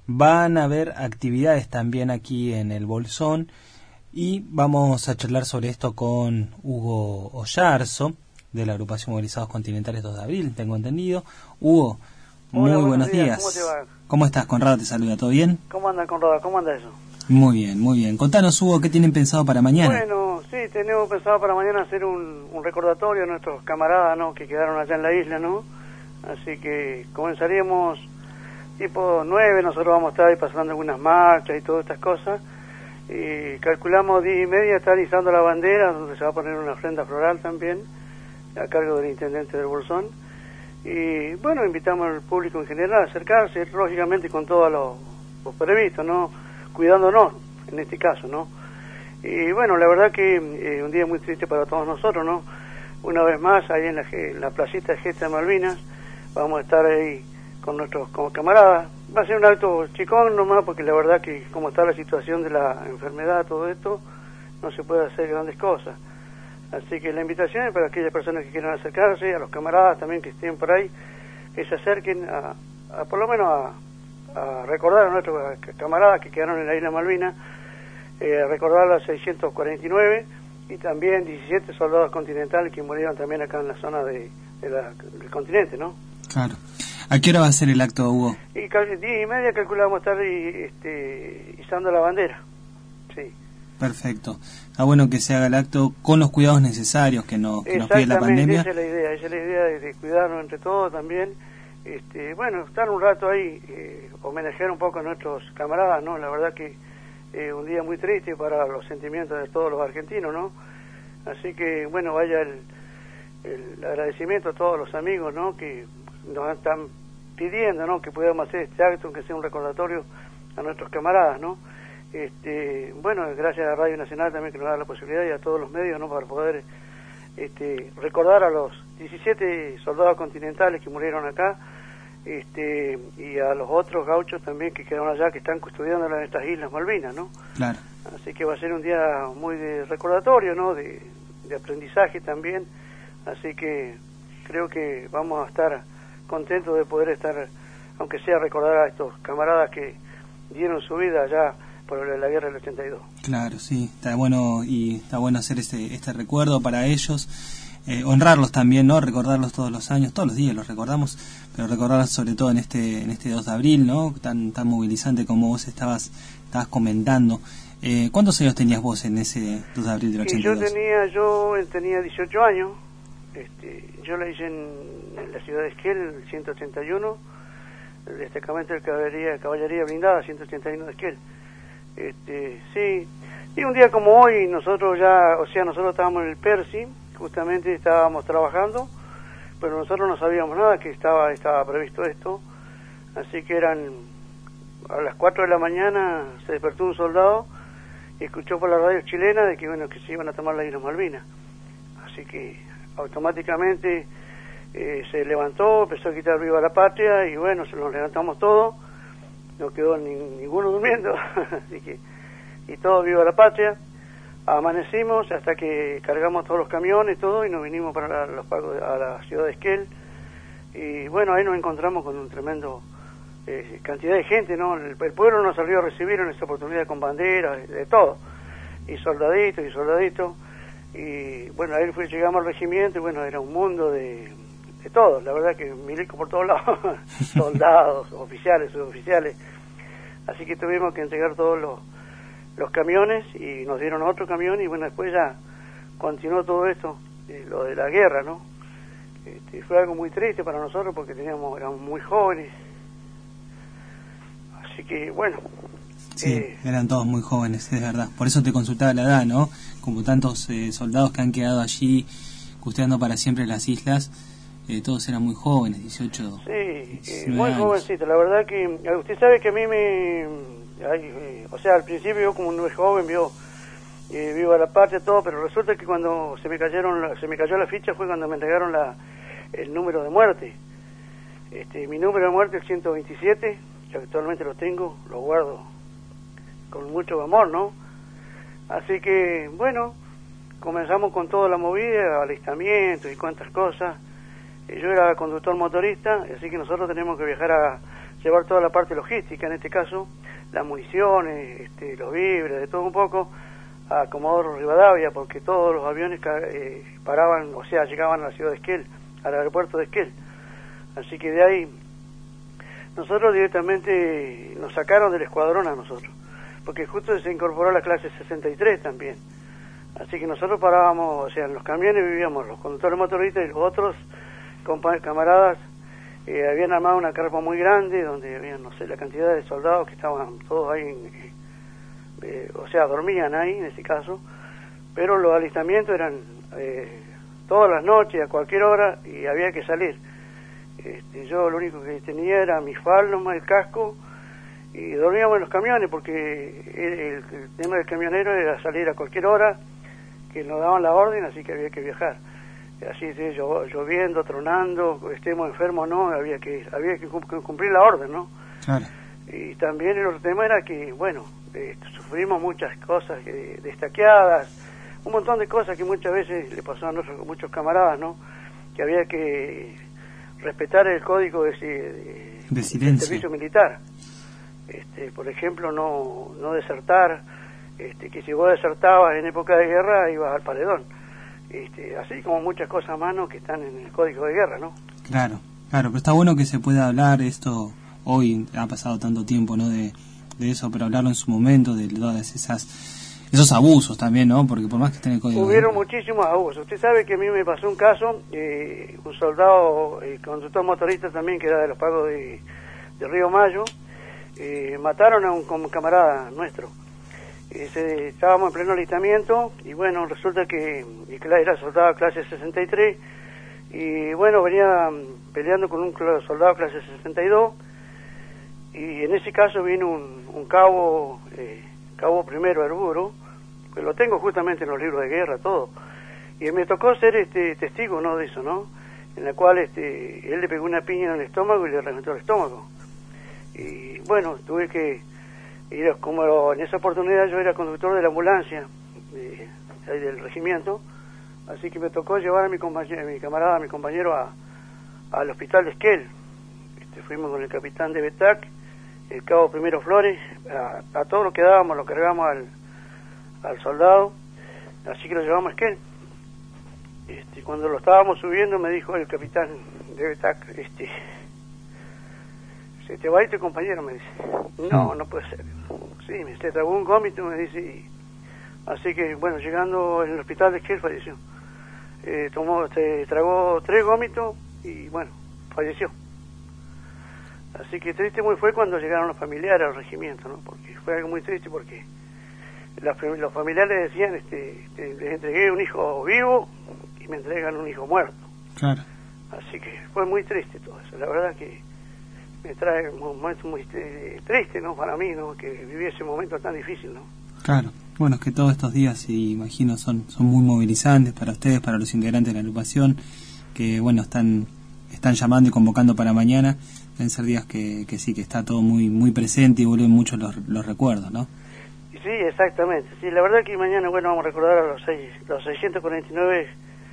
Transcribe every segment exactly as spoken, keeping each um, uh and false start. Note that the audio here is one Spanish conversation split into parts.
van a haber actividades también aquí en el Bolsón y vamos a charlar sobre esto con Hugo Ollarzo, de la agrupación Movilizados Continentales dos de abril, tengo entendido. Hugo, muy Hola, buenos, buenos días. días. ¿Cómo te va? ¿Cómo estás? Conrado te saluda, ¿todo bien? ¿Cómo anda, Conrado? ¿Cómo anda eso? Muy bien, muy bien. Contanos, Hugo, ¿qué tienen pensado para mañana? Bueno, sí, tenemos pensado para mañana hacer un, un recordatorio a nuestros camaradas, ¿no?, que quedaron allá en la isla, ¿no? Así que comenzaríamos tipo nueve, nosotros vamos a estar ahí pasando algunas marchas y todas estas cosas. Y calculamos diez y media estar izando la bandera, donde se va a poner una ofrenda floral también, a cargo del intendente del Bolsón. Y bueno, invitamos al público en general a acercarse, lógicamente con todo lo, lo previsto, ¿no?, cuidándonos en este caso, ¿no? Y bueno, la verdad que eh, un día muy triste para todos nosotros, ¿no? Una vez más, ahí en la, en la placita de Gesta de Malvinas, vamos a estar ahí con nuestros como camaradas. Va a ser un acto chicón nomás, porque la verdad que como está la situación de la enfermedad, todo esto, no se puede hacer grandes cosas. Así que la invitación es para aquellas personas que quieran acercarse, a los camaradas también que estén por ahí, que se acerquen a, a por lo menos a, a recordar a nuestros camaradas que quedaron en la isla Malvinas, eh, recordar los seiscientos cuarenta y nueve y también diecisiete soldados continentales que murieron también acá en la zona de, de la, del continente, ¿no? Claro. ¿A qué hora va a ser el acto, Hugo? Y diez y media calculamos estar este, izando la bandera, sí. Perfecto. Está bueno que se haga el acto con los cuidados necesarios que, no, que nos pide la pandemia. Esa es la idea, esa es la idea de, de cuidarnos entre todos también. Este, bueno, estar un rato ahí, eh, homenajear un poco a nuestros camaradas, ¿no? La verdad que eh, un día muy triste para los sentimientos de todos los argentinos, ¿no? Así que, bueno, vaya el, el agradecimiento a todos los amigos, ¿no?, que nos están pidiendo, ¿no?, que podamos hacer este acto, aunque sea un recordatorio a nuestros camaradas, ¿no? Este, bueno, gracias a Radio Nacional también que nos da la posibilidad y a todos los medios, ¿no?, para poder este, recordar a los diecisiete soldados continentales que murieron acá, este, y a los otros gauchos también que quedaron allá, que están custodiando en estas Islas Malvinas, ¿no? Claro. Así que va a ser un día muy de recordatorio, ¿no?, de, de aprendizaje también, así que creo que vamos a estar contentos de poder estar, aunque sea recordar a estos camaradas que dieron su vida allá por la guerra del ochenta y dos. Claro, sí, está bueno, y está bueno hacer este, este recuerdo para ellos, eh, honrarlos también, ¿no?, recordarlos todos los años, todos los días los recordamos, pero recordarlos sobre todo en este en este dos de abril, ¿no?, tan tan movilizante como vos estabas estabas comentando. Eh, ¿Cuántos años tenías vos en ese dos de abril del ochenta y dos? Y yo tenía, yo tenía dieciocho años, este, yo la hice en, en la ciudad de Esquel, el ciento ochenta y uno, el destacamento de caballería, caballería blindada, ciento ochenta y uno de Esquel. Este, sí, y un día como hoy nosotros ya, o sea, nosotros estábamos en el Percy, justamente estábamos trabajando, pero nosotros no sabíamos nada que estaba estaba previsto esto, así que eran a las cuatro de la mañana se despertó un soldado y escuchó por la radio chilena de que bueno que se iban a tomar las Islas Malvinas, así que automáticamente eh, se levantó, empezó a gritar viva la patria y bueno, se nos levantamos todos, no quedó ni, ninguno durmiendo, así que, y todo viva la patria. Amanecimos hasta que cargamos todos los camiones y todo y nos vinimos para los pagos a la ciudad de Esquel y bueno, ahí nos encontramos con un tremendo eh, cantidad de gente, ¿no? El, el pueblo nos salió a recibir en esta oportunidad con banderas, de, de todo, y soldaditos y soldaditos, y bueno, ahí fue, llegamos al regimiento y bueno, era un mundo de, de todo, la verdad que milico por todos lados, soldados, oficiales, suboficiales, así que tuvimos que entregar todos los los camiones y nos dieron otro camión y bueno, después ya continuó todo esto, eh, lo de la guerra, ¿no? Este, fue algo muy triste para nosotros porque teníamos, éramos muy jóvenes, así que bueno. Sí, eh, eran todos muy jóvenes, es verdad, por eso te consultaba la edad, ¿no? Como tantos eh, soldados que han quedado allí custodiando para siempre las islas, eh, todos eran muy jóvenes, dieciocho, sí, eh, muy jovencitos, la verdad que, usted sabe que a mí me... Ay, eh, o sea, al principio yo como un joven vio eh, viva la patria, todo, pero resulta que cuando se me cayeron la, se me cayó la ficha fue cuando me entregaron la, el número de muerte. Este, mi número de muerte es ciento veintisiete, que actualmente lo tengo, lo guardo con mucho amor, ¿no? Así que, bueno, comenzamos con toda la movida, alistamiento y cuantas cosas. Eh, yo era conductor motorista, así que nosotros tenemos que viajar a llevar toda la parte logística, en este caso las municiones, este, los víveres, de todo un poco, a Comodoro Rivadavia, porque todos los aviones eh, paraban, o sea, llegaban a la ciudad de Esquel, al aeropuerto de Esquel. Así que de ahí, nosotros directamente nos sacaron del escuadrón a nosotros, porque justo se incorporó la clase sesenta y tres también. Así que nosotros parábamos, o sea, en los camiones vivíamos los conductores motoristas y los otros camaradas. Eh, habían armado una carpa muy grande donde había, no sé, la cantidad de soldados que estaban todos ahí, eh, eh, o sea, dormían ahí en ese caso, pero los alistamientos eran eh, todas las noches, a cualquier hora, y había que salir. Este, yo lo único que tenía era mi falda, el casco, y dormíamos en los camiones, porque el, el tema del camionero era salir a cualquier hora, que nos daban la orden, así que había que viajar. Así de lloviendo, tronando, estemos enfermos o no, había que había que cumplir la orden, ¿no? Claro. Y también el otro tema era que, bueno, eh, sufrimos muchas cosas eh, destaqueadas, un montón de cosas que muchas veces le pasó a nosotros, muchos camaradas, ¿no? Que había que respetar el código de, de, de silencio, del servicio militar. Este, por ejemplo, no, no desertar, este, que si vos desertabas en época de guerra ibas al paredón. Este, así como muchas cosas más, ¿no?, que están en el código de guerra, ¿no? Claro, claro, pero está bueno que se pueda hablar esto hoy, ha pasado tanto tiempo, ¿no?, de, de eso, pero hablarlo en su momento, de todas esas esos abusos también, ¿no?, porque por más que esté en el código hubieron de guerra, muchísimos abusos. Usted sabe que a mí me pasó un caso, eh, un soldado, eh, conductor motorista también, que era de los pagos de, de Río Mayo, eh, mataron a un, un camarada nuestro. Ese, estábamos en pleno alistamiento y bueno, resulta que era soldado clase sesenta y tres y bueno, venía peleando con un soldado clase sesenta y dos y en ese caso vino un, un cabo, eh, cabo primero Herburo, que lo tengo justamente en los libros de guerra, todo, y me tocó ser este testigo, ¿no?, de eso, ¿no?, en la cual este él le pegó una piña en el estómago y le reventó el estómago. Y bueno, tuve que ir, como en esa oportunidad yo era conductor de la ambulancia de, de, del regimiento, así que me tocó llevar a mi compañero, a mi camarada, a mi compañero a, al hospital de Esquel. Este, fuimos con el capitán de Betac, el cabo Primero Flores, a, a todo lo que dábamos lo cargamos al, al soldado, así que lo llevamos a Esquel. Este, cuando lo estábamos subiendo me dijo el capitán de Betac, este, se te va a ir tu compañero, me dice. No, no puede ser. Sí, me se tragó un gómito, me dice, y así que bueno, llegando en el hospital de Esquel falleció. Eh, tomó, se tragó tres gómitos y bueno, falleció. Así que triste muy fue cuando llegaron los familiares al regimiento, ¿no? Porque fue algo muy triste, porque las, los familiares decían, este, este, les entregué un hijo vivo y me entregan un hijo muerto. Claro. Así que fue muy triste todo eso. La verdad que me trae un momento muy triste, ¿no?, para mí, ¿no?, que viví ese momento tan difícil, ¿no? Claro. Bueno, es que todos estos días, imagino, son son muy movilizantes para ustedes, para los integrantes de la agrupación, que, bueno, están están llamando y convocando para mañana. Deben ser días que, que sí, que está todo muy muy presente y vuelven mucho los, los recuerdos, ¿no? Sí, exactamente. Sí, la verdad que mañana, bueno, vamos a recordar a los, seis, los seiscientos cuarenta y nueve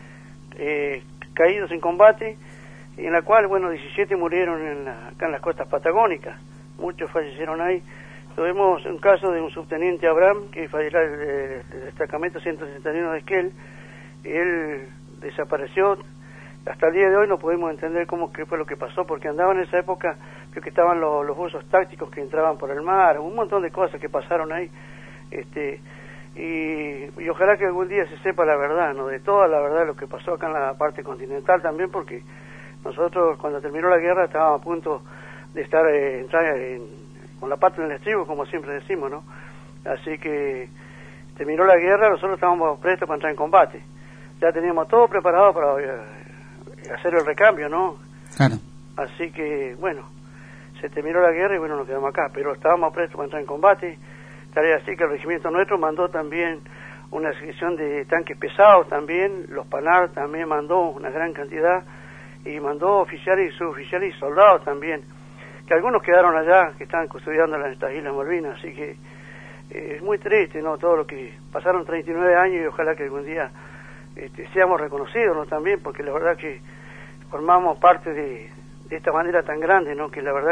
eh, caídos en combate, en la cual, bueno, diecisiete murieron en la, acá en las costas patagónicas, muchos fallecieron ahí. Tuvimos un caso de un subteniente Abraham, que falleció del de destacamento ciento sesenta y uno de Esquel, y él desapareció. Hasta el día de hoy no podemos entender cómo qué fue lo que pasó, porque andaba en esa época, creo que estaban los, los buzos tácticos que entraban por el mar, un montón de cosas que pasaron ahí, este y, y ojalá que algún día se sepa la verdad, ¿no?, de toda la verdad de lo que pasó acá en la parte continental también, porque nosotros cuando terminó la guerra estábamos a punto de estar eh, entrar en, con la pata en el estribo, como siempre decimos, ¿no? Así que terminó la guerra, nosotros estábamos prestos para entrar en combate, ya teníamos todo preparado para eh, hacer el recambio, ¿no? Claro. Así que bueno, se terminó la guerra y bueno, nos quedamos acá, pero estábamos prestos para entrar en combate. Tal es así que el regimiento nuestro mandó también una sección de tanques pesados también, los PANAR también mandó una gran cantidad, y mandó oficiales y suboficiales y soldados también, que algunos quedaron allá, que estaban custodiando en estas Islas Malvinas, así que eh, es muy triste, ¿no?, todo lo que pasaron treinta y nueve años, y ojalá que algún día este, seamos reconocidos, ¿no?, también, porque la verdad que formamos parte de, de esta manera tan grande, ¿no?, que la verdad que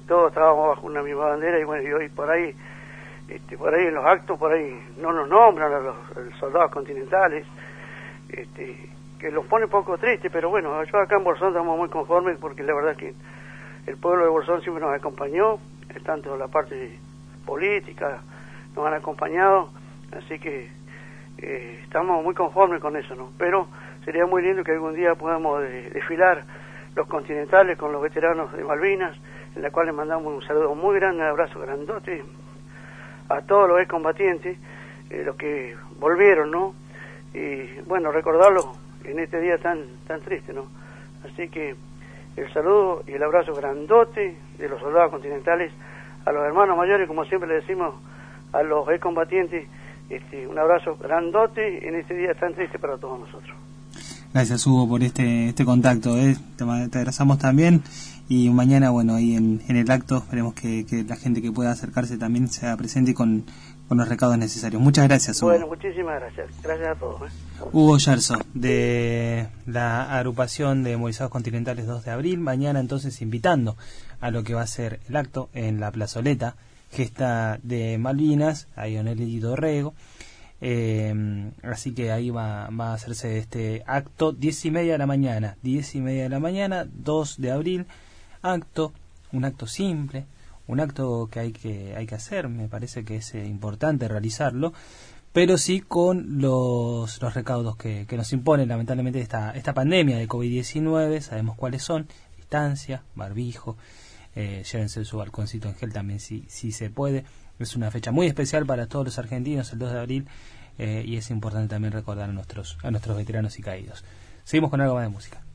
todos estábamos bajo una misma bandera, y bueno, y hoy por ahí, este, por ahí en los actos, por ahí no nos nombran a los, a los soldados continentales, este, que los pone un poco tristes, pero bueno, yo acá en Bolsón estamos muy conformes, porque la verdad que el pueblo de Bolsón siempre nos acompañó, tanto la parte política, nos han acompañado, así que eh, estamos muy conformes con eso, ¿no? Pero sería muy lindo que algún día podamos de, desfilar los continentales con los veteranos de Malvinas, en la cual les mandamos un saludo muy grande, un abrazo grandote a todos los excombatientes, eh, los que volvieron, ¿no? Y bueno, recordarlos en este día tan tan triste, ¿no? Así que el saludo y el abrazo grandote de los soldados continentales a los hermanos mayores, como siempre le decimos a los excombatientes, este, un abrazo grandote en este día tan triste para todos nosotros. Gracias, Hugo, por este este contacto, ¿eh? te, te abrazamos también, y mañana, bueno, ahí en, en el acto esperemos que, que la gente que pueda acercarse también sea presente con, con los recados necesarios. Muchas gracias, Hugo. Bueno, muchísimas gracias. Gracias a todos. ¿eh? Hugo Yerso, de la agrupación de Movilizados Continentales dos de abril, mañana entonces invitando a lo que va a ser el acto en la plazoleta, Gesta de Malvinas, ahí en el Edito Rego. Eh, así que ahí va, va a hacerse este acto, diez y media de la mañana, diez y media de la mañana, dos de abril, acto, un acto simple, un acto que hay que, hay que hacer, me parece que es eh, importante realizarlo, pero sí con los, los recaudos que, que nos impone lamentablemente esta, esta pandemia de COVID diecinueve, sabemos cuáles son: distancia, barbijo, eh, llévense su balconcito en gel también si, si se puede. Es una fecha muy especial para todos los argentinos, el dos de abril, eh, y es importante también recordar a nuestros, a nuestros veteranos y caídos. Seguimos con algo más de música.